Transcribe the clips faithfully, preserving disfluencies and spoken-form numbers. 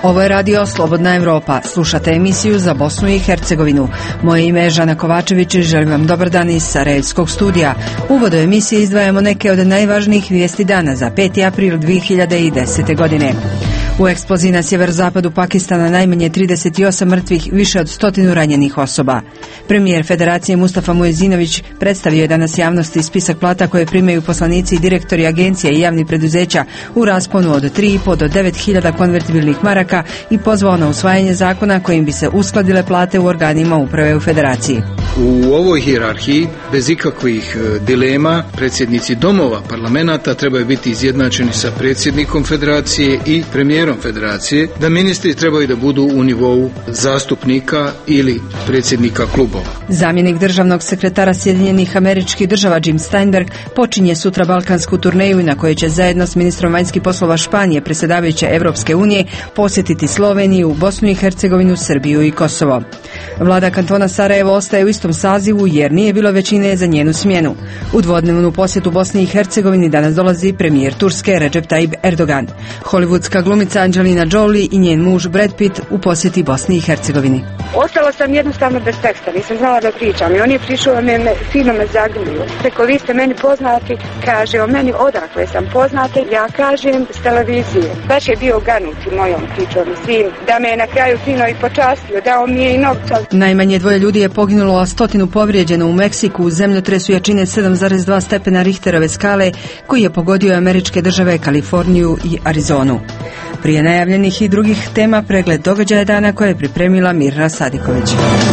Ovo je Radio Slobodna Evropa. Slušate emisiju za Bosnu i Hercegovinu. Moje ime je Žana Kovačević i želim vam dobar dan iz Sarajevskog studija. U uvodu emisije izdvajamo neke od najvažnijih vijesti dana za peti april dvije hiljade desete. godine. U eksploziji na sjeverozapadu Pakistana najmanje trideset osam mrtvih, više od stotinu ranjenih osoba. Premijer Federacije Mustafa Muezinović predstavio je danas javnosti spisak plata koje primaju poslanici i direktori agencija i javnih preduzeća u rasponu od tri i po do devet hiljada konvertibilnih maraka i pozvao na usvajanje zakona kojim bi se uskladile plate u organima uprave u Federaciji. U ovoj hijerarhiji, bez ikakvih dilema, predsjednici domova parlamenta trebaju biti izjednačeni sa predsjednikom Federacije i premijerom Federacije, da ministri trebaju da budu u nivou zastupnika ili predsjednika klubova. Zamjenik državnog sekretara Sjedinjenih Američkih Država Jim Steinberg počinje sutra balkansku turneju na kojoj će zajedno s ministrom vanjskih poslova Španije, predsjedavajuće Evropske unije, posjetiti Sloveniju, Bosnu i Hercegovinu, Srbiju i Kosovo. Vlada kantona Sarajevo ostaje u istom sazivu jer nije bilo većine za njenu smjenu. U dvodnevnu posjetu Bosni i Hercegovini danas dolazi premijer Turske Recep Tayyip Erdogan. Hollywoodska glumica Angelina Jolie i njen muž Brad Pitt u posjeti Bosni i Hercegovini. Ostala sam jednostavno bez teksta, nisam znala da pričam i on je prišao, me, me, fino me zagrlio. Preko vi ste meni poznati, kaže o meni odakle sam poznate, ja kažem s televizije. Baš je bio ganut i mojom pričom i svim, da me je na kraju fino i počastio, dao mi je i novca. Najmanje dvoje ljudi je poginulo, a stotinu povrijeđeno u Meksiku u zemljotresu jačine sedam zarez dva stepena Richterove skale koji je pogodio američke države Kaliforniju i Arizonu. Prije najavljenih i drugih tema pregled događaja dana koje je pripremila Mirna Sadiković.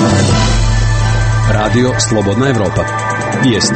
Radio Slobodna Evropa. Vijesti.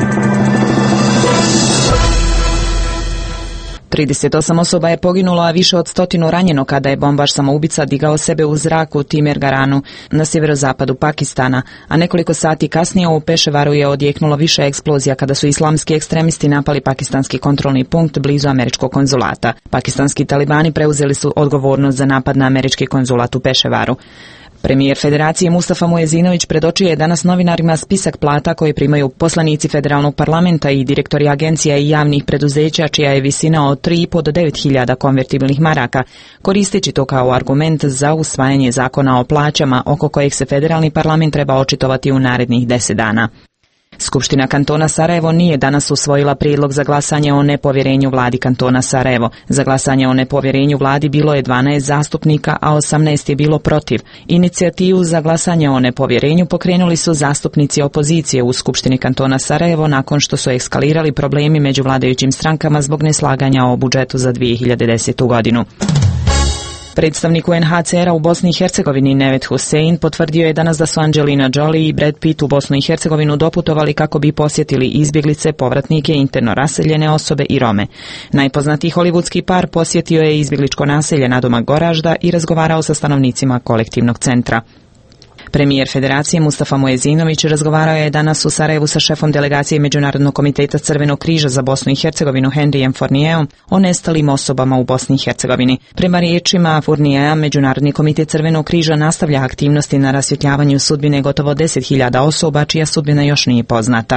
trideset osam osoba je poginulo, a više od stotinu ranjeno kada je bombaš samoubica digao sebe u zrak u Timergaranu na sjeverozapadu Pakistana, a nekoliko sati kasnije u Peševaru je odjeknulo više eksplozija kada su islamski ekstremisti napali pakistanski kontrolni punkt blizu američkog konzulata. Pakistanski talibani preuzeli su odgovornost za napad na američki konzulat u Peševaru. Premijer Federacije Mustafa Muezinović predočio je danas novinarima spisak plata koje primaju poslanici federalnog parlamenta i direktori agencija i javnih preduzeća, čija je visina od tri i po do devet hiljada konvertibilnih maraka, koristeći to kao argument za usvajanje zakona o plaćama oko kojeg se federalni parlament treba očitovati u narednih deset dana. Skupština kantona Sarajevo nije danas usvojila prijedlog za glasanje o nepovjerenju vladi kantona Sarajevo. Za glasanje o nepovjerenju vladi bilo je dvanaest zastupnika, a osamnaest je bilo protiv. Inicijativu za glasanje o nepovjerenju pokrenuli su zastupnici opozicije u Skupštini kantona Sarajevo nakon što su eskalirali problemi među vladajućim strankama zbog neslaganja o budžetu za dvije hiljade desetu. godinu. Predstavnik U N H C R-a u Bosni i Hercegovini Neved Hussein potvrdio je danas da su Angelina Jolie i Brad Pitt u Bosnu i Hercegovinu doputovali kako bi posjetili izbjeglice, povratnike, interno raseljene osobe i Rome. Najpoznatiji hollywoodski par posjetio je izbjegličko naselje nadomak Goražda i razgovarao sa stanovnicima kolektivnog centra. Premijer Federacije Mustafa Muezinović razgovarao je danas u Sarajevu sa šefom delegacije Međunarodnog komiteta Crvenog križa za Bosnu i Hercegovinu Henrijem Fournierom o nestalim osobama u Bosni i Hercegovini. Prema riječima Fourniera, Međunarodni komitet Crvenog križa nastavlja aktivnosti na rasvjetljavanju sudbine gotovo deset hiljada osoba čija sudbina još nije poznata.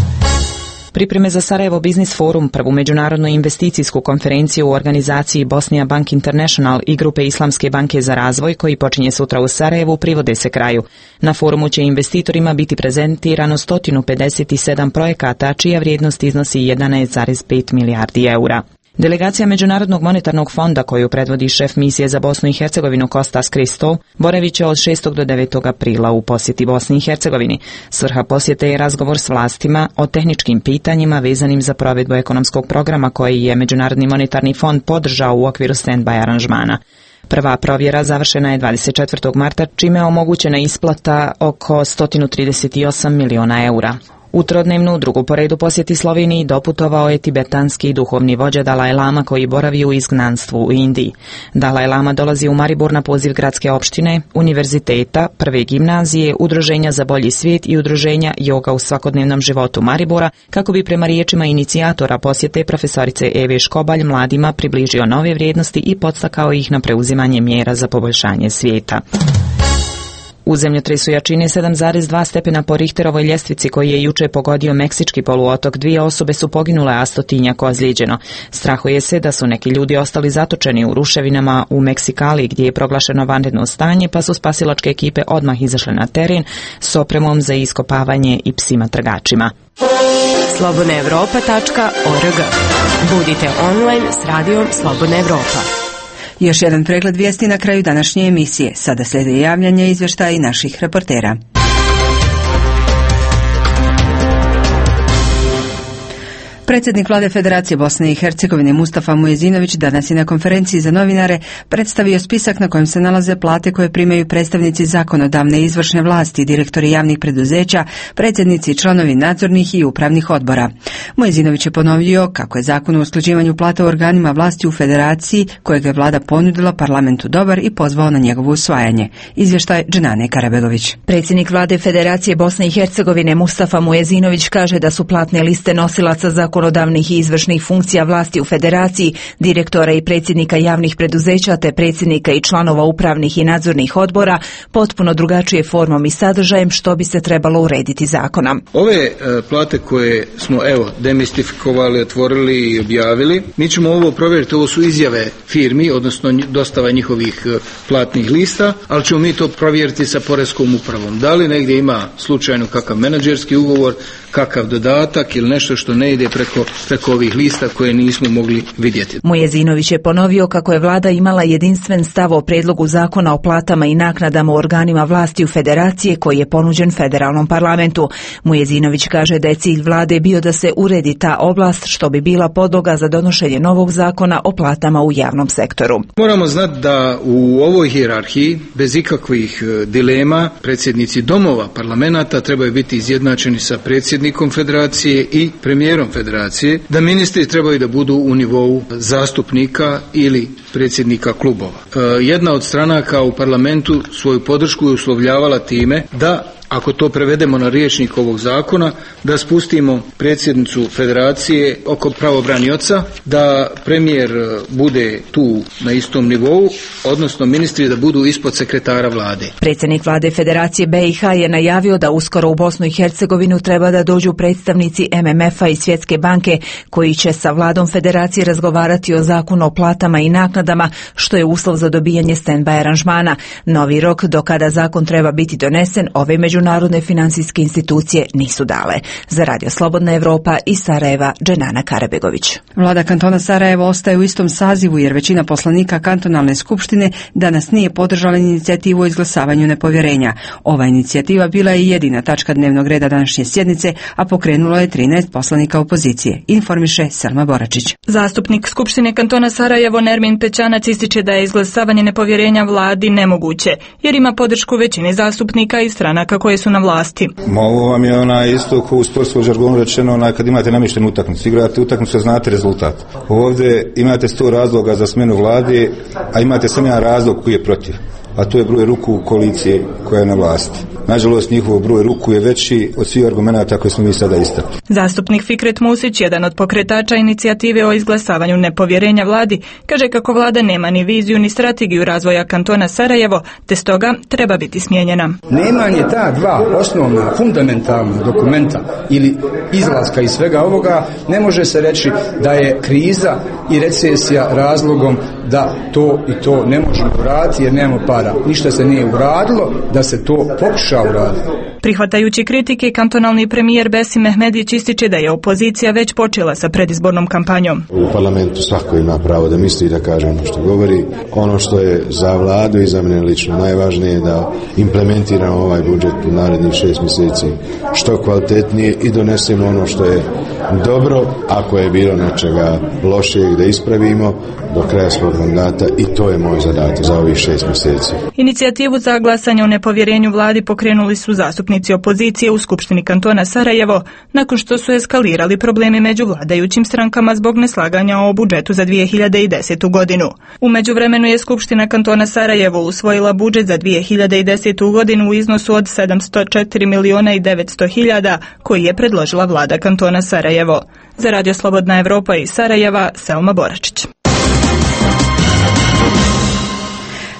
Pripreme za Sarajevo Business Forum, prvu međunarodnu investicijsku konferenciju u organizaciji Bosnia Bank International i grupe Islamske banke za razvoj, koji počinje sutra u Sarajevu, privode se kraju. Na forumu će investitorima biti prezentirano sto pedeset sedam projekata, čija vrijednost iznosi jedanaest zarez pet milijardi eura. Delegacija Međunarodnog monetarnog fonda, koju predvodi šef misije za Bosnu i Hercegovinu Kostas Kristov, boravit će od šestog do devetog aprila u posjeti Bosni i Hercegovini. Svrha posjete je razgovor s vlastima o tehničkim pitanjima vezanim za provedbu ekonomskog programa koji je Međunarodni monetarni fond podržao u okviru stand-by aranžmana. Prva provjera završena je dvadeset četvrtog marta, čime je omogućena isplata oko sto trideset osam miliona eura. U trodnevnu drugu po redu posjeti Sloveniji doputovao je tibetanski duhovni vođa Dalaj Lama koji boravi u izgnanstvu u Indiji. Dalaj Lama dolazi u Maribor na poziv gradske opštine, univerziteta, prve gimnazije, udruženja za bolji svijet i udruženja Yoga u svakodnevnom životu Maribora, kako bi prema riječima inicijatora posjete profesorice Eve Škobalj mladima približio nove vrijednosti i podstakao ih na preuzimanje mjera za poboljšanje svijeta. U zemljotresu jačine sedam zarez dva stepena po Richterovoj ljestvici koji je juče pogodio meksički poluotok, dvije osobe su poginule, a stotinjak ozlijeđeno. Strahuje se da su neki ljudi ostali zatočeni u ruševinama u Meksikali gdje je proglašeno vanredno stanje, pa su spasilačke ekipe odmah izašle na teren s opremom za iskopavanje i psima tragačima. slobodna europa tačka org. Budite online s radijom Slobodna Evropa. Još jedan pregled vijesti na kraju današnje emisije. Sada slijede javljanje izvještaja i naših reportera. Predsjednik Vlade Federacije Bosne i Hercegovine Mustafa Mujezinović danas je na konferenciji za novinare predstavio spisak na kojem se nalaze plate koje primaju predstavnici zakonodavne i izvršne vlasti, direktori javnih preduzeća, predsjednici i članovi nadzornih i upravnih odbora. Mujezinović je ponovio kako je zakon o usklađivanju plata u organima vlasti u Federaciji, kojeg je Vlada ponudila parlamentu, dobar i pozvao na njegovo usvajanje. Izvještaj Dženane Karabegović. Predsjednik Vlade Federacije Bosne i Hercegovine Mustafa Mujezinović kaže da su platne liste nosilaca zakona zakonodavnih i izvršnih funkcija vlasti u Federaciji, direktora i predsjednika javnih preduzeća te predsjednika i članova upravnih i nadzornih odbora potpuno drugačije formom i sadržajem, što bi se trebalo urediti zakonom. Ove e, plate koje smo evo demistifikovali, otvorili i objavili, mi ćemo ovo provjeriti, ovo su izjave firmi, odnosno dostava njihovih e, platnih lista, ali ćemo mi to provjeriti sa poreskom upravom. Da li negdje ima slučajno kakav menadžerski ugovor, kakav dodatak ili nešto što ne ide preko, preko ovih lista koje nismo mogli vidjeti. Mujezinović je ponovio kako je Vlada imala jedinstven stav o predlogu zakona o platama i naknadama u organima vlasti u Federacije koji je ponuđen federalnom parlamentu. Mujezinović kaže da je cilj Vlade bio da se uredi ta oblast, što bi bila podloga za donošenje novog zakona o platama u javnom sektoru. Moramo znati da u ovoj hijerarhiji bez ikakvih dilema predsjednici domova parlamenta trebaju biti izjednačeni sa predsjednikom Federacije i premijerom Federacije, da ministri trebaju da budu u nivou zastupnika ili predsjednika klubova. E, jedna od stranaka u parlamentu svoju podršku je uslovljavala time da, ako to prevedemo na rječnik ovog zakona, da spustimo predsjednicu Federacije oko pravobranioca, da premijer bude tu na istom nivou, odnosno ministri da budu ispod sekretara Vlade. Predsjednik Vlade Federacije B i H je najavio da uskoro u Bosnu i Hercegovinu treba da dođu predstavnici M M F-a i Svjetske banke koji će sa Vladom Federacije razgovarati o zakonu o platama i naknadama, što je uslov za dobijanje stand-by aranžmana. Novi rok do kada zakon treba biti donesen ove međunarodne financijske institucije nisu dale. Za Radio Slobodna Evropa iz Sarajeva, Dženana Karabegović. Vlada kantona Sarajevo ostaje u istom sazivu jer većina poslanika kantonalne skupštine danas nije podržala inicijativu o izglasavanju nepovjerenja. Ova inicijativa bila je jedina tačka dnevnog reda današnje sjednice, a pokrenulo je trinaest poslanika opozicije. Informiše Selma Boračić. Zastupnik Skupštine kantona Sarajevo Nermin Pećanac ističe da je izglasavanje nepovjerenja vladi nemoguće, jer ima podršku većine zastupnika i stranaka koje su na vlasti. Ma ovo vam je ona isto ko u sportskom žargonu rečeno, ona kad imate namještenu utakmicu, igrate utakmicu, znate rezultat. Ovdje imate sto razloga za smjenu vlade, a imate samo jedan razlog koji je protiv, a to je broj ruku koalicije koja je na vlasti. Nažalost, njihov broj ruku je veći od svih argumenata koje smo mi sada istakli. Zastupnik Fikret Musić, jedan od pokretača inicijative o izglasavanju nepovjerenja vladi, kaže kako vlada nema ni viziju ni strategiju razvoja kantona Sarajevo, te stoga treba biti smijenjena. Nemanje ta dva osnovna fundamentalna dokumenta ili izlaska iz svega ovoga, ne može se reći da je kriza i recesija razlogom da to i to ne možemo uraditi jer nemamo para. Ništa se nije uradilo da se to pokuša uraditi. Prihvatajući kritike, kantonalni premijer Besim Mehmedić ističe da je opozicija već počela sa predizbornom kampanjom. U parlamentu svako ima pravo da misli i da kaže ono što govori. Ono što je za vladu i za mene lično najvažnije je da implementiramo ovaj budžet u narednih šest mjeseci što kvalitetnije i donesemo ono što je dobro, ako je bilo nečega lošijeg da ispravimo do kraja svog mandata, i to je moj zadatak za ovih šest mjeseci. Inicijativu za glasanje o nepovjerenju vladi pokrenuli su zastupnici opozicije u Skupštini kantona Sarajevo nakon što su eskalirali problemi među vladajućim strankama zbog neslaganja o budžetu za dvije hiljade desetu godinu. U međuvremenu je Skupština kantona Sarajevo usvojila budžet za dvije hiljade desetu godinu u iznosu od sedamsto četiri miliona i devetsto hiljada koji je predložila vlada kantona Sarajevo. Za Radio Slobodna Evropa iz Sarajeva, Selma Boračić.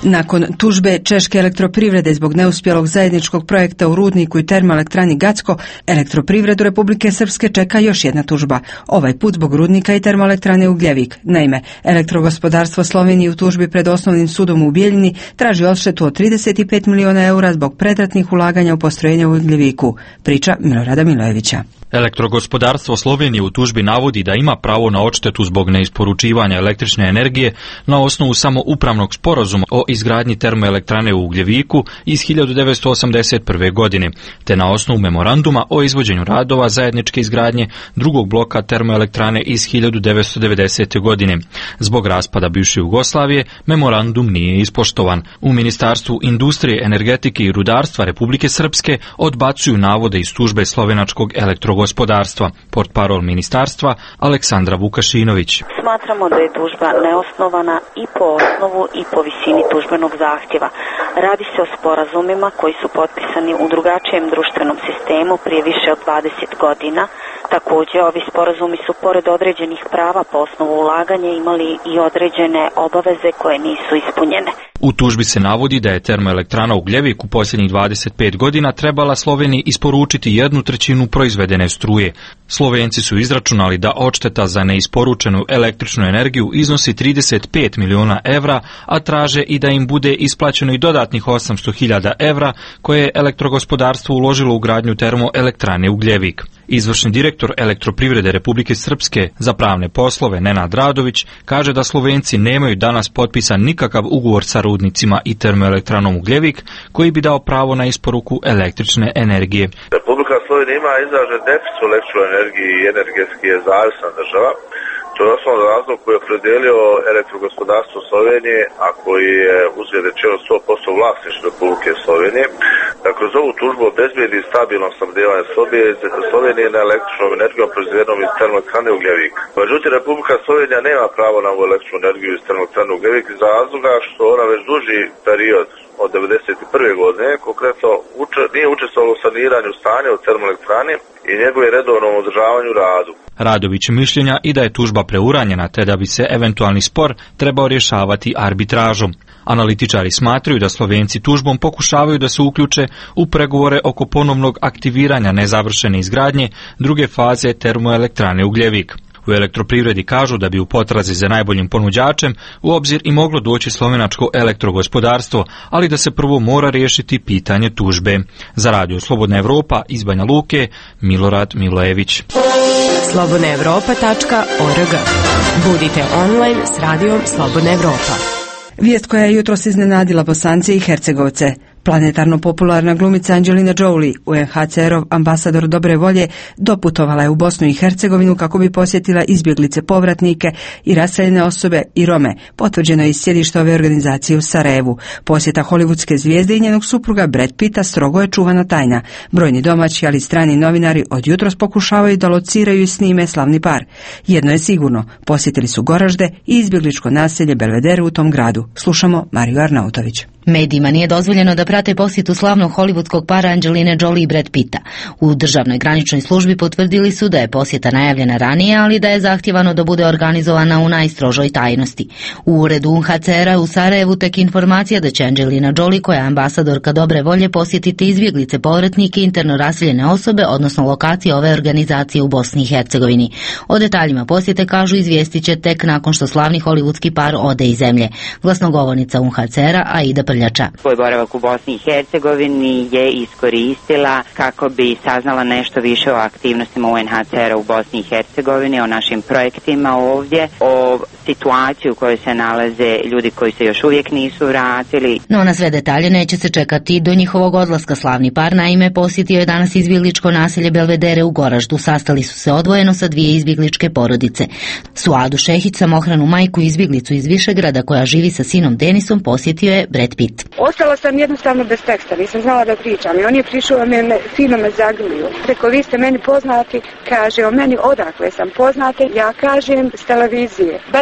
Nakon tužbe Češke elektroprivrede zbog neuspjelog zajedničkog projekta u rudniku i termoelektrani Gacko, elektroprivredu Republike Srpske čeka još jedna tužba, ovaj put zbog rudnika i termoelektrane Ugljevik. Naime, elektrogospodarstvo Slovenije u tužbi pred osnovnim sudom u Bijeljini traži odštetu od trideset pet miliona eura zbog pretratnih ulaganja u postrojenja u Ugljeviku. Priča Milorada Milojevića. Elektrogospodarstvo Slovenije u tužbi navodi da ima pravo na odštetu zbog neisporučivanja električne energije na osnovu samo upravnog sporazuma o izgradnji termoelektrane u Ugljeviku iz hiljadu devetsto osamdeset prve. godine, te na osnovu memoranduma o izvođenju radova zajedničke izgradnje drugog bloka termoelektrane iz hiljadu devetsto devedesete. godine. Zbog raspada bivše Jugoslavije, memorandum nije ispoštovan. U Ministarstvu industrije, energetike i rudarstva Republike Srpske odbacuju navode iz tužbe slovenačkog elektrogospodarstva. gospodarstva, portparol ministarstva Aleksandra Vukašinović. Smatramo da je tužba neosnovana i po osnovu i po visini tužbenog zahtjeva. Radi se o sporazumima koji su potpisani u drugačijem društvenom sistemu prije više od dvadeset godina. Također, ovi sporazumi su pored određenih prava po osnovu ulaganja imali i određene obaveze koje nisu ispunjene. U tužbi se navodi da je termoelektrana Ugljevik u posljednjih dvadeset pet godina trebala Sloveniji isporučiti jednu trećinu proizvedene struje. Slovenci su izračunali da odšteta za neisporučenu električnu energiju iznosi trideset pet miliona evra, a traže i da im bude isplaćeno i dodatnih osamsto hiljada evra koje je elektrogospodarstvo uložilo u gradnju termoelektrane Ugljevik. Izvršni direktor elektroprivrede Republike Srpske za pravne poslove Nenad Radović kaže da Slovenci nemaju danas potpisan nikakav ugovor sa rudnicima i termoelektranom Ugljevik koji bi dao pravo na isporuku električne energije. Republika Slovenija ima izražen deficit električne energije i energetski je zavisna država. To je osnovno razlog koji je opredelio elektrogospodarstvo Slovenije, a koji je uzgled rečeno sto posto vlasništvo Republike Slovenije, da kroz ovu tužbu obezbedi stabilno snabdevanje Slovenije na električnom energijom proizvedenom iz termoelektrane Ugljevik. Međutim, Republika Slovenija nema pravo na ovu električnu energiju iz termoelektrane Ugljevik iz razloga što ona već duži period od devedeset prve. godine konkretno uče, nije učestvovalo u saniranju stanja u termoelektrani i njegove redovnom održavanju radu. Radović mišljenja i da je tužba preuranjena, te da bi se eventualni spor trebao rješavati arbitražom. Analitičari smatraju da Slovenci tužbom pokušavaju da se uključe u pregovore oko ponovnog aktiviranja nezavršene izgradnje druge faze termoelektrane Ugljevik. U elektroprivredi kažu da bi u potrazi za najboljim ponuđačem u obzir i moglo doći slovenačko elektrogospodarstvo, ali da se prvo mora riješiti pitanje tužbe. Za Radio Slobodna Evropa iz Banja Luke, Milorad Milojević. slobodna evropa tačka org. Budite online s Radijom Slobodna Evropa. Vijest koja je jutros iznenadila Bosance i Hercegovce. Planetarno popularna glumica Angelina Jolie, U N H C R-ov ambasador dobre volje, doputovala je u Bosnu i Hercegovinu kako bi posjetila izbjeglice, povratnike i raseljene osobe i Rome, potvrđeno je iz sjedišta ove organizacije u Sarajevu. Posjeta hollywoodske zvijezde i njenog supruga Brad Pitta strogo je čuvana tajna. Brojni domaći, ali i strani novinari od jutros pokušavaju da lociraju i snime slavni par. Jedno je sigurno, posjetili su Goražde i izbjegličko naselje Belvedere u tom gradu. Slušamo Mariju Arnautović. Medijima nije dozvoljeno da prate posjetu slavnog hollywoodskog para Angeline Jolie i Brad Pitta. U državnoj graničnoj službi potvrdili su da je posjeta najavljena ranije, ali da je zahtjevano da bude organizovana u najstrožoj tajnosti. U uredu U N H C R-a u Sarajevu tek informacija da će Angelina Jolie, koja je ambasadorka dobre volje, posjetiti izbjeglice, povratnike i interno raseljene osobe, odnosno lokacije ove organizacije u Bosni i Hercegovini. O detaljima posjete, kažu, izvijestit će tek nakon što slavni hollywoodski par ode iz zemlje. Glasnogovornica U N H C R-a Aida Prljača. Svoj boravak u Bosni i Hercegovini je iskoristila kako bi saznala nešto više o aktivnostima U N H C R-a u Bosni i Hercegovini, o našim projektima ovdje, o situaciji u kojoj se nalaze ljudi koji se još uvijek nisu vratili. No na sve detalje neće se čekati do njihovog odlaska. Slavni par naime posjetio je danas izbjegličko naselje Belvedere u Goraždu. Sastali su se odvojeno sa dvije izbjegličke porodice. Suadu Šehić, samohranu majku izbjeglicu iz Višegrada koja živi sa sinom Denisom, posjetio je Brad Pitt. Ostala sam jednostavno bez teksta, nisam znala da pričam i on je prišao, me, me, fino me zagrlio. Rekao, vi ste meni poznati, kaže o meni odakle sam poznate, ja kažem s televizije. Baš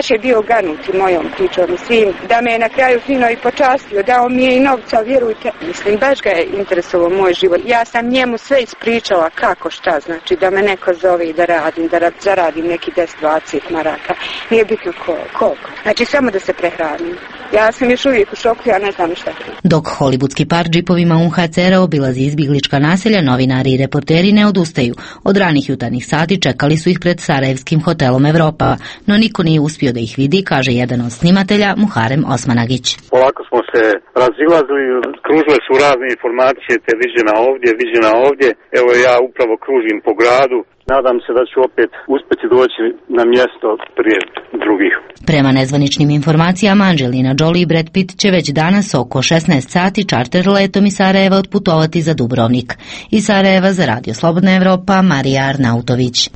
već je bio ganut i mojom pričom i svim, da me je na kraju fino i počastio, dao mi je i novca, vjerujte. Mislim, baš ga je interesovao moj život. Ja sam njemu sve ispričala kako, šta, znači da me neko zove i da radim, da ra- zaradim neki deset dvadeset maraka. Nije bitno koliko. Znači, samo da se prehranim. Ja sam još uvijek u šoku, ja ne znam šta. Dok hollywoodski par džipovima U N H C R-a obilazi izbjeglička naselja, novinari i reporteri ne odustaju. Od ranih jutarnjih sati čekali su ih pred sarajevskim hotelom Evropa, no niko nije uspio da ih vidi, kaže jedan od snimatelja, Muharem Osmanagić. Polako smo se razilazili, kružile su razne informacije, te viđena ovdje, viđena ovdje. Evo ja upravo kružim po gradu. Nadam se da ću opet uspjeti doći na mjesto prije drugih. Prema nezvaničnim informacijama, Angelina Jolie i Brad Pitt će već danas oko šesnaest sati čarter letom iz Sarajeva otputovati za Dubrovnik. Iz Sarajeva za Radio Slobodna Evropa, Marija Arnautović.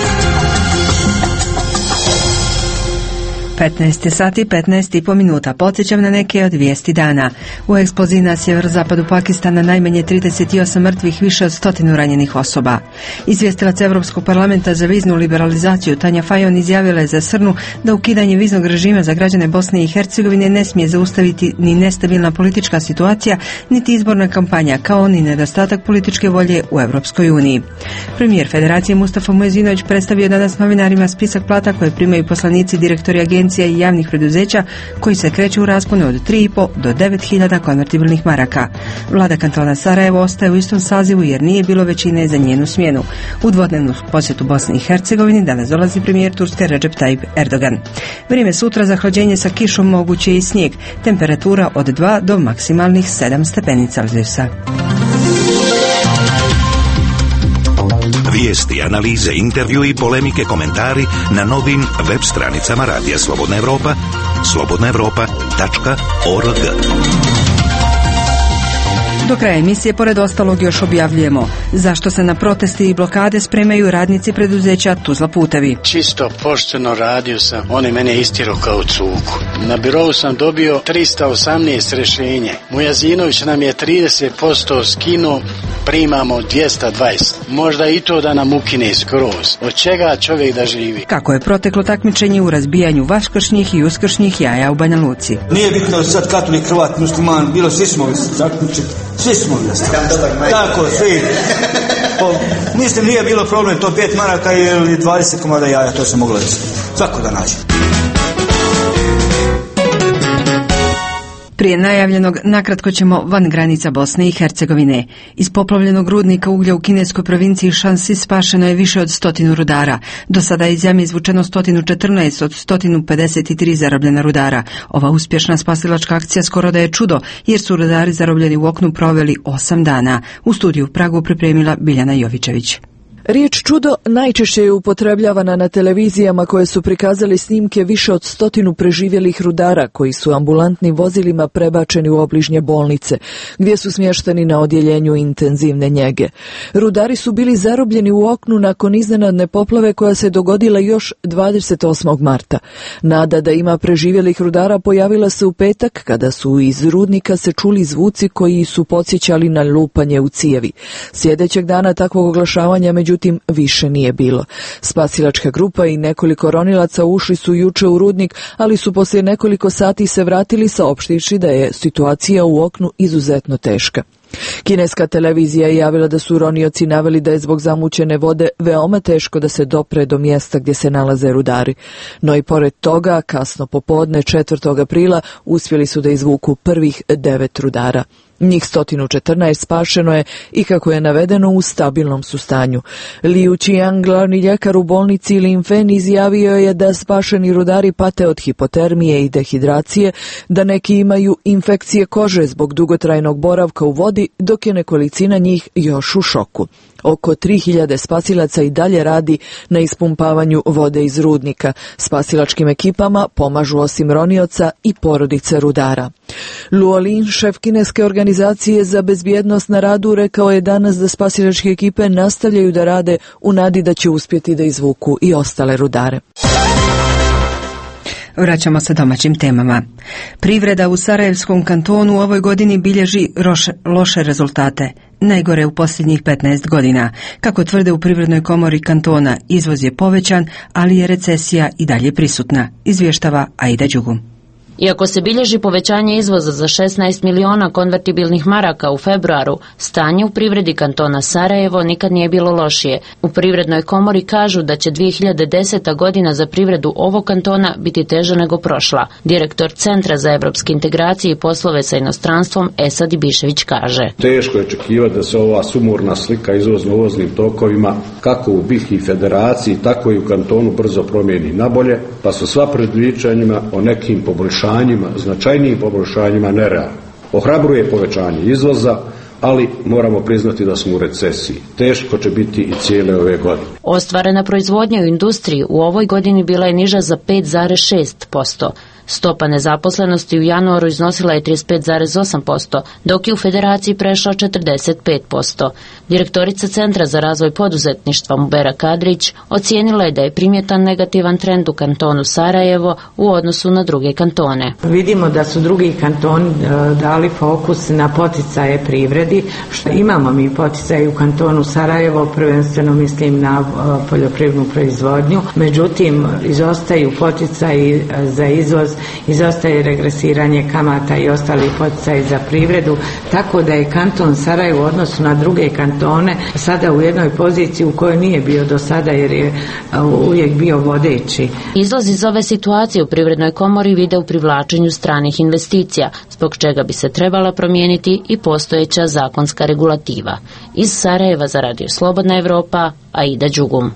petnaest sati petnaest i po minuta. Podsjećam na neke od vijesti dana. U eksploziji na sjeverozapadu Pakistana najmanje trideset osam mrtvih, više od stotinu ranjenih osoba. Izvjestilac Europskog parlamenta za viznu liberalizaciju Tanja Fajon izjavila je za Srnu da ukidanje viznog režima za građane Bosne i Hercegovine ne smije zaustaviti ni nestabilna politička situacija, niti izborna kampanja, kao ni nedostatak političke volje u Europskoj uniji. Premijer Federacije Mustafa Muezinović predstavio danas novinarima spisak plata koje primaju poslanici, direktori agencija i javnih preduzeća koji se kreću u rasponu od tri i po do devet hiljada konvertibilnih maraka. Vlada kantona Sarajevo ostaje u istom sazivu jer nije bilo većine za njenu smjenu. U dvodnevnu posjetu Bosni i Hercegovini danas dolazi premijer Turske Recep Tayyip Erdogan. Vrijeme sutra za hlađenje sa kišom, moguće i snijeg. Temperatura od dva do maksimalnih sedam stepeni Celzijusa. Vijesti, analize, intervju i polemike, komentari na novim web stranicama Radija Slobodna Evropa, slobodna evropa tačka org. Do kraja emisije, pored ostalog, još objavljujemo zašto se na protesti i blokade spremaju radnici preduzeća Tuzla putevi. Čisto pošteno radio sam, oni mene istirao kao cuku. Na birovu sam dobio tristo osamnaest rješenje. Mujazinović nam je trideset posto skinuo, primamo dvjesto dvadeset. Možda i to da nam ukine skroz. Od čega čovjek da živi? Kako je proteklo takmičenje u razbijanju vaskršnjih i uskršnjih jaja u Banja Luci? Nije bitno sad katolik, Hrvat, musliman, bilo svi smo takmičiti. Svi smo tako, svi. Po, mislim, nije bilo problem, to pet maraka ili dvadeset komada jaja, to se moglo reći. Svako da nađe. Prije najavljenog, nakratko ćemo van granica Bosne i Hercegovine. Iz poplavljenog rudnika uglja u kineskoj provinciji Shanxi spašeno je više od stotinu rudara. Do sada je iz jame izvučeno sto četrnaest od sto pedeset tri zarobljena rudara. Ova uspješna spasilačka akcija skoro da je čudo, jer su rudari zarobljeni u oknu proveli osam dana. U studiju u Pragu pripremila Biljana Jovićević. Riječ čudo najčešće je upotrebljavana na televizijama koje su prikazali snimke više od stotinu preživjelih rudara koji su ambulantnim vozilima prebačeni u obližnje bolnice, gdje su smješteni na odjeljenju intenzivne njege. Rudari su bili zarobljeni u oknu nakon iznenadne poplave koja se dogodila još dvadeset osmog marta. Nada da ima preživjelih rudara pojavila se u petak kada su iz rudnika se čuli zvuci koji su podsjećali na lupanje u cijevi. Sljedećeg dana takvog oglašavanja među Međutim, više nije bilo. Spasilačka grupa i nekoliko ronilaca ušli su juče u rudnik, ali su poslije nekoliko sati se vratili saopštivši da je situacija u oknu izuzetno teška. Kineska televizija je javila da su ronioci naveli da je zbog zamućene vode veoma teško da se dopre do mjesta gdje se nalaze rudari. No i pored toga, kasno popodne četvrtog aprila uspjeli su da izvuku prvih devet rudara. Njih sto četrnaest spašeno je i, kako je navedeno, u stabilnom su stanju. Liu Qiang, glavni ljekar u bolnici Linfen, izjavio je da spašeni rudari pate od hipotermije i dehidracije, da neki imaju infekcije kože zbog dugotrajnog boravka u vodi, dok je nekolicina njih još u šoku. Oko tri hiljade spasilaca i dalje radi na ispumpavanju vode iz rudnika. Spasilačkim ekipama pomažu osim ronioca i porodice rudara. Luo Lin, šef kineske organizacije za bezbjednost na radu, rekao je danas da spasilačke ekipe nastavljaju da rade u nadi da će uspjeti da izvuku i ostale rudare. Vraćamo se domaćim temama. Privreda u Sarajevskom kantonu u ovoj godini bilježi roše, loše rezultate. Najgore u posljednjih petnaest godina. Kako tvrde u Privrednoj komori kantona, izvoz je povećan, ali je recesija i dalje prisutna, izvještava Aida Đugum. Iako se bilježi povećanje izvoza za šesnaest miliona konvertibilnih maraka u februaru, stanje u privredi kantona Sarajevo nikad nije bilo lošije. U Privrednoj komori kažu da će dvije hiljade deseta godina za privredu ovog kantona biti teža nego prošla. Direktor Centra za evropske integracije i poslove sa inostranstvom Esad Ibišević kaže: Teško je očekivati da se ova sumorna slika izvozno-uvoznim tokovima kako u B i H i Federaciji, tako i u kantonu brzo promijeni nabolje, pa su sva predviđanjima o nekim poboljšanjima značajnijim poboljšanjima nerealno. Ohrabruje povećanje izvoza, ali moramo priznati da smo u recesiji. Teško će biti i cijele ove godine. Ostvarena proizvodnja u industriji u ovoj godini bila je niža za pet zarez šest posto. Stopa nezaposlenosti u januaru iznosila je trideset pet zarez osam posto, dok je u Federaciji prešla četrdeset pet posto. Direktorica Centra za razvoj poduzetništva Mubera Kadrić ocijenila je da je primjetan negativan trend u kantonu Sarajevo u odnosu na druge kantone. Vidimo da su drugi kantoni dali fokus na poticaje privredi. Što imamo mi poticaje u kantonu Sarajevo, prvenstveno mislim na poljoprivrednu proizvodnju, međutim izostaju poticaji za izvoz, izostaje regresiranje kamata i ostali poticaji za privredu, tako da je kanton Sarajevo u odnosu na druge kantone sada u jednoj poziciji u kojoj nije bio do sada, jer je uvijek bio vodeći. Izlaz iz ove situacije u Privrednoj komori vide u privlačenju stranih investicija, zbog čega bi se trebala promijeniti i postojeća zakonska regulativa. Iz Sarajeva za Radio Slobodna Evropa, Aida Đugum.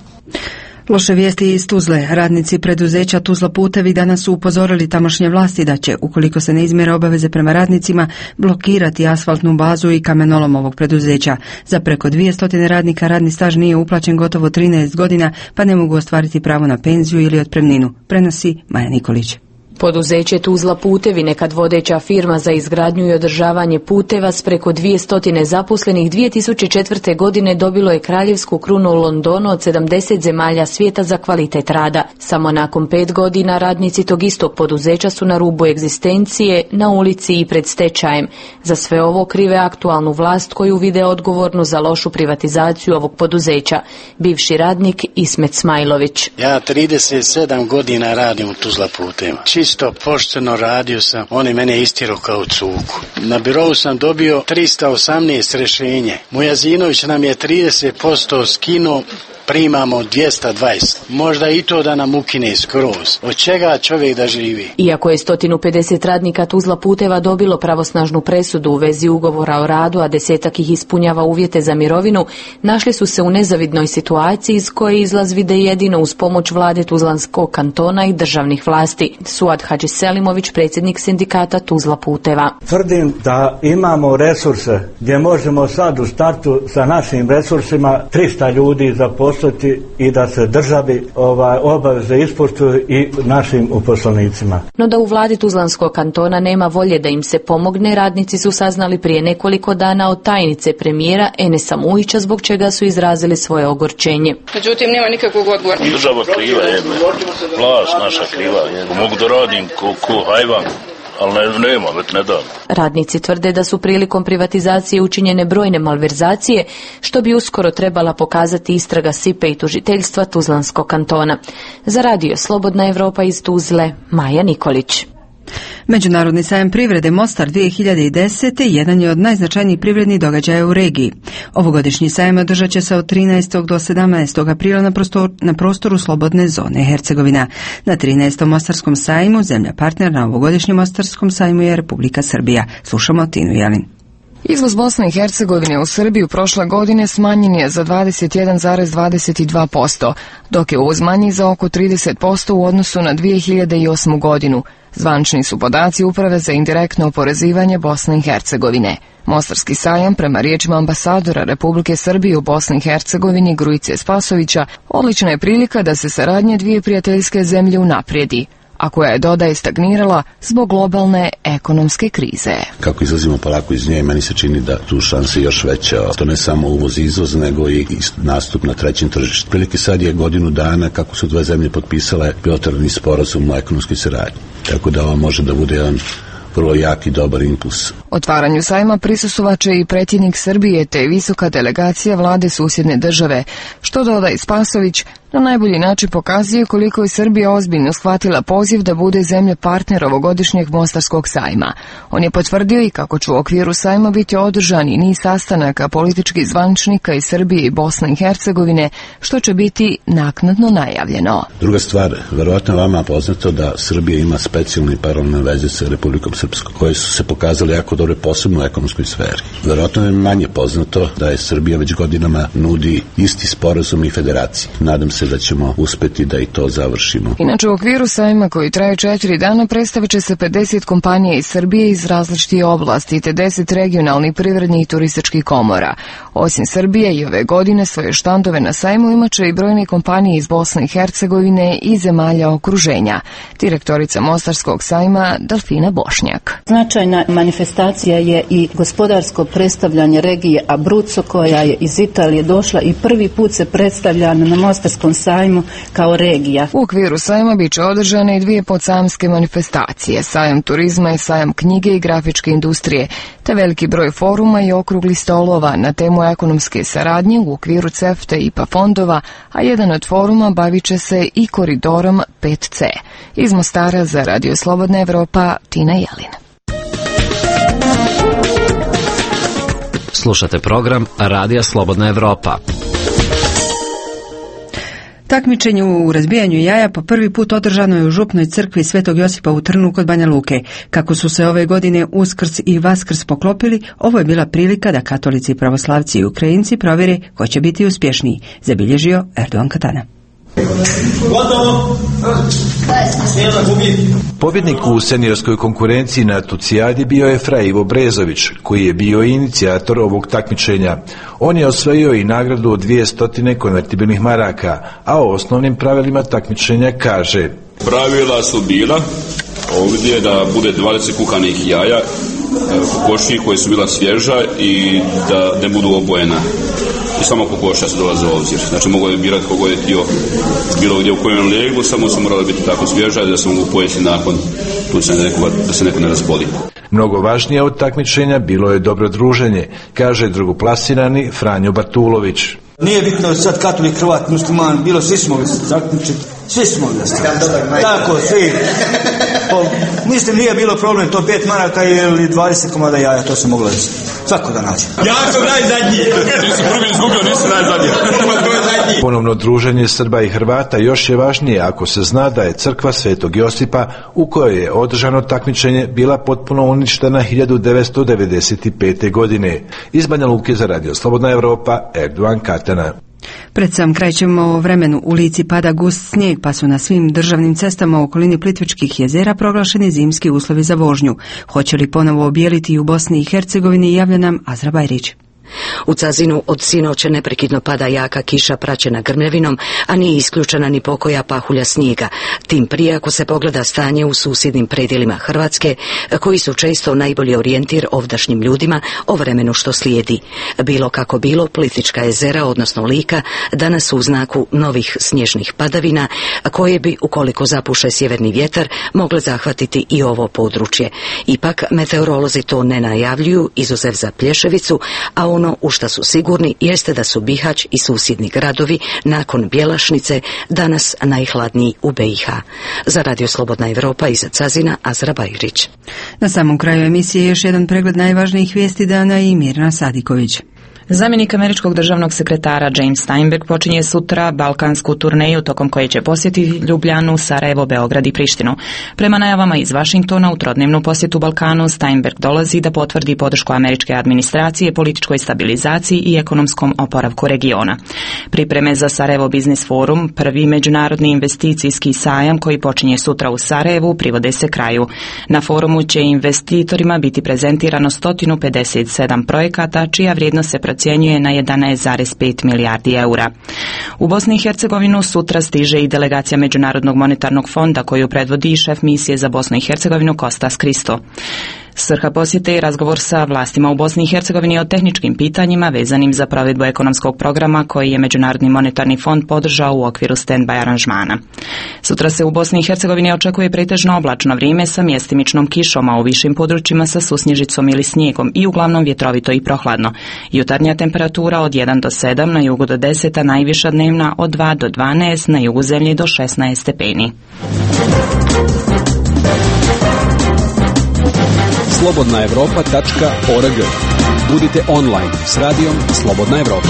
Loše vijesti iz Tuzle. Radnici preduzeća Tuzla putevi danas su upozorili tamošnje vlasti da će, ukoliko se ne izmjere obaveze prema radnicima, blokirati asfaltnu bazu i kamenolom ovog preduzeća. Za preko dvjesto radnika radni staž nije uplaćen gotovo trinaest godina, pa ne mogu ostvariti pravo na penziju ili otpremninu. Prenosi Maja Nikolić. Poduzeće Tuzla putevi, nekad vodeća firma za izgradnju i održavanje puteva s preko dvjesto zaposlenih, dvije tisuće četvrte. godine dobilo je kraljevsku krunu u Londonu od sedamdeset zemalja svijeta za kvalitet rada. Samo nakon pet godina radnici tog istog poduzeća su na rubu egzistencije, na ulici i pred stečajem. Za sve ovo krive aktualnu vlast koju vide odgovornu za lošu privatizaciju ovog poduzeća. Bivši radnik Ismet Smajlović. Ja trideset sedam godina radim u Tuzla putevima. Isto pošteno radio sam, on je mene istirao kao cuku. Na birovu sam dobio trista osamnaest rješenje. Mujazinović nam je trideset posto skinuo, primamo dvjesto dvadeset. Možda i to da nam ukine skroz. Od čega čovjek da živi? Iako je sto pedeset radnika Tuzla puteva dobilo pravosnažnu presudu u vezi ugovora o radu, a desetak ih ispunjava uvjete za mirovinu, našli su se u nezavidnoj situaciji iz koje izlaz vide jedino uz pomoć vlade Tuzlanskog kantona i državnih vlasti. Suad Hadžiselimović, predsjednik sindikata Tuzla puteva. Tvrdim da imamo resurse gdje možemo sad u startu sa našim resursima trista ljudi zaposliti i da se državi ovaj, obaveze ispoštuju i našim uposlenicima. No da u vladi Tuzlanskog kantona nema volje da im se pomogne, radnici su saznali prije nekoliko dana od tajnice premijera Enesa Mujića, zbog čega su izrazili svoje ogorčenje. Međutim, nema nikakvog odgovora. Država kriva je, vlast naša kriva je. Mogu da radim ko, ko hajvan, ali ne, nema, već ne dam. Radnici tvrde da su prilikom privatizacije učinjene brojne malverzacije, što bi uskoro trebala pokazati istraga S I P E i tužiteljstva Tuzlanskog kantona. Za Radio Slobodna Evropa iz Tuzle, Maja Nikolić. Međunarodni sajam privrede Mostar dvije hiljade desete jedan je od najznačajnijih privrednih događaja u regiji. Ovogodišnji sajam održat će se od trinaestog do sedamnaestog aprila na, prostor, na prostoru slobodne zone Hercegovina. Na trinaestom Mostarskom sajmu zemlja partner na ovogodišnjem Mostarskom sajmu je Republika Srbija. Slušamo Tinu Jelin. Izvoz Bosne i Hercegovine u Srbiju prošle godine smanjen je za dvadeset jedan zarez dvadeset dva posto, dok je uvoz manji za oko trideset posto u odnosu na dvije hiljade osmu. godinu. Zvančni su podaci Uprave za indirektno oporezivanje Bosne i Hercegovine. Mostarski sajam, prema riječima ambasadora Republike Srbije u Bosni i Hercegovini Grujice Spasovića, odlična je prilika da se saradnje dvije prijateljske zemlje unaprijedi. a koja je, dodaje, stagnirala zbog globalne ekonomske krize. Kako izlazimo polako iz nje, meni se čini da tu šanse još veća. To ne samo uvoz i izvoz, nego i nastup na trećem tržištu. Prilike sad je godinu dana kako su dve zemlje potpisale bilateralni sporazum o ekonomskoj saradnji. Tako da ovo može da bude jedan vrlo jak i dobar impuls. Otvaranju sajma prisustvovaće i predsjednik Srbije te visoka delegacija vlade susjedne države, što, dodaje Spasović, na najbolji način pokazuje koliko je Srbija ozbiljno shvatila poziv da bude zemlja partner ovogodišnjeg Mostarskog sajma. On je potvrdio i kako će u okviru sajma biti održan i niz sastanaka političkih zvaničnika iz Srbije i Bosne i Hercegovine, što će biti naknadno najavljeno. Druga stvar, verovatno vama poznato da Srbija ima specijalne paralelne veze sa Republikom Srpskom, koje su se pokazale jako dobre posebno u ekonomskoj sferi. Verovatno je manje poznato da je Srbija već godinama nudi isti sporazum i federaciji. Nadam se da ćemo uspeti da i to završimo. Inače, u okviru sajma koji traje četiri dana predstavit će se pedeset kompanija iz Srbije iz različitih oblasti te deset regionalnih privrednih i turističkih komora. Osim Srbije i ove godine svoje štandove na sajmu imaće i brojne kompanije iz Bosne i Hercegovine i zemalja okruženja. Direktorica Mostarskog sajma Delfina Bošnjak. Značajna manifestacija je i gospodarsko predstavljanje regije Abruzzo, koja je iz Italije došla i prvi put se predstavlja na Mostarskom sajmu kao regija. U okviru sajma bit će održane i dvije podsajamske manifestacije, sajam turizma i sajam knjige i grafičke industrije, te veliki broj foruma i okruglih stolova na temu ekonomske saradnje u okviru C E F T A i I P A fondova, a jedan od foruma bavit će se i koridorom pet C. Iz Mostara za Radio Slobodna Evropa, Tina Jelin. Slušate program Radija Slobodna Evropa. Takmičenje u razbijanju jaja po prvi put održano je u župnoj crkvi Svetog Josipa u Trnu kod Banja Luke. Kako su se ove godine Uskrs i Vaskrs poklopili, ovo je bila prilika da katolici, pravoslavci i Ukrajinci provjere ko će biti uspješniji, zabilježio Erdogan Katana. Pobjednik u seniorskoj konkurenciji na Tucijadi bio je Fra Ivo Brezović, koji je bio inicijator ovog takmičenja. On je osvojio i nagradu od dvjesto konvertibilnih maraka, a o osnovnim pravilima takmičenja kaže: Pravila su bila ovdje da bude dvadeset kuhanih jaja, kokoši koji su bila svježa i da ne budu obojena. I samo kokoša se dolaze u obzir. Znači mogu je birati kogo je htio bilo gdje u kojem leglu, samo su morali biti tako svježa da se mogu pojesti nakon, tu se neko, da se neko ne razboli. Mnogo važnije od takmičenja bilo je dobro druženje, kaže drugoplasirani Franjo Bartulović. Nije bitno sad katolik, Hrvat, musliman, bilo svi smo zaključiti, svi smo tako, svi. Po, mislim, nije bilo problem, to pet maraka ili dvadeset komada jaja, to se moglo reći. Svako da nađe. Ja sam najzadnji. Nisu prvi izgubio, nisu najzadnji. Ponovno druženje Srba i Hrvata još je važnije ako se zna da je crkva Svetog Josipa, u kojoj je održano takmičenje, bila potpuno uništena hiljadu devetsto devedeset pete. godine. Iz Banja Luke za Radio Slobodna Evropa, Erdogan Katana. Pred sam kraj ćemo o vremenu. U Lici pada gust snijeg, pa su na svim državnim cestama u okolini Plitvičkih jezera proglašeni zimski uslovi za vožnju. Hoće li ponovo obijeliti i u Bosni i Hercegovini, javlja nam Azra Bajrić. U Cazinu od sinoća neprekidno pada jaka kiša praćena grmljavinom, a nije isključena ni pokoja pahulja snijega. Tim prije ako se pogleda stanje u susjednim predjelima Hrvatske, koji su često najbolji orijentir ovdašnjim ljudima o vremenu što slijedi. Bilo kako bilo, Plitvička jezera, odnosno Lika, danas su u znaku novih snježnih padavina, koje bi, ukoliko zapuše sjeverni vjetar, mogle zahvatiti i ovo područje. Ipak, meteorolozi to ne najavljuju, izuzev za Plješevicu, a ono u šta su sigurni jeste da su Bihać i susjedni gradovi nakon Bjelašnice danas najhladniji u B i H. Za Radio Slobodna Evropa iz Cazina, Azra Bajrić. Na samom kraju emisije još jedan pregled najvažnijih vijesti dana i Mirna Sadiković. Zamjenik američkog državnog sekretara James Steinberg počinje sutra balkansku turneju tokom koje će posjetiti Ljubljanu, Sarajevo, Beograd i Prištinu. Prema najavama iz Vašingtona u trodnevnu posjetu Balkanu Steinberg dolazi da potvrdi podršku američke administracije, političkoj stabilizaciji i ekonomskom oporavku regiona. Pripreme za Sarajevo Business Forum, prvi međunarodni investicijski sajam koji počinje sutra u Sarajevu, privode se kraju. Na forumu će investitorima biti prezentirano sto pedeset sedam projekata čija vrijednost se procjenjuje procjenjuje na jedanaest zarez pet milijardi eura. U Bosni i Hercegovinu sutra stiže i delegacija Međunarodnog monetarnog fonda koju predvodi šef misije za Bosnu i Hercegovinu Kostas Kristo. Svrha posjete je razgovor sa vlastima u Bosni i Hercegovini o tehničkim pitanjima vezanim za provedbu ekonomskog programa koji je Međunarodni monetarni fond podržao u okviru stand-by aranžmana. Sutra se u Bosni i Hercegovini očekuje pretežno oblačno vrijeme sa mjestimičnom kišom, a u višim područjima sa susnježicom ili snijegom i uglavnom vjetrovito i prohladno. Jutarnja temperatura od jedan do sedam, na jugu do deset, a najviša dnevna od dva do dvanaest, na jugu zemlje do šesnaest stepeni. slobodna evropa tačka org. Budite online s radijom Slobodna Evropa.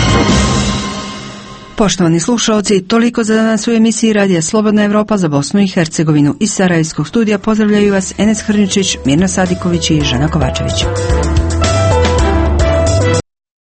Poštovani slušalci, toliko za danas u emisiji Radija Slobodna Evropa za Bosnu i Hercegovinu. Iz Sarajevskog studija pozdravljaju vas Enes Hrničić, Mirna Sadiković i Žana Kovačević.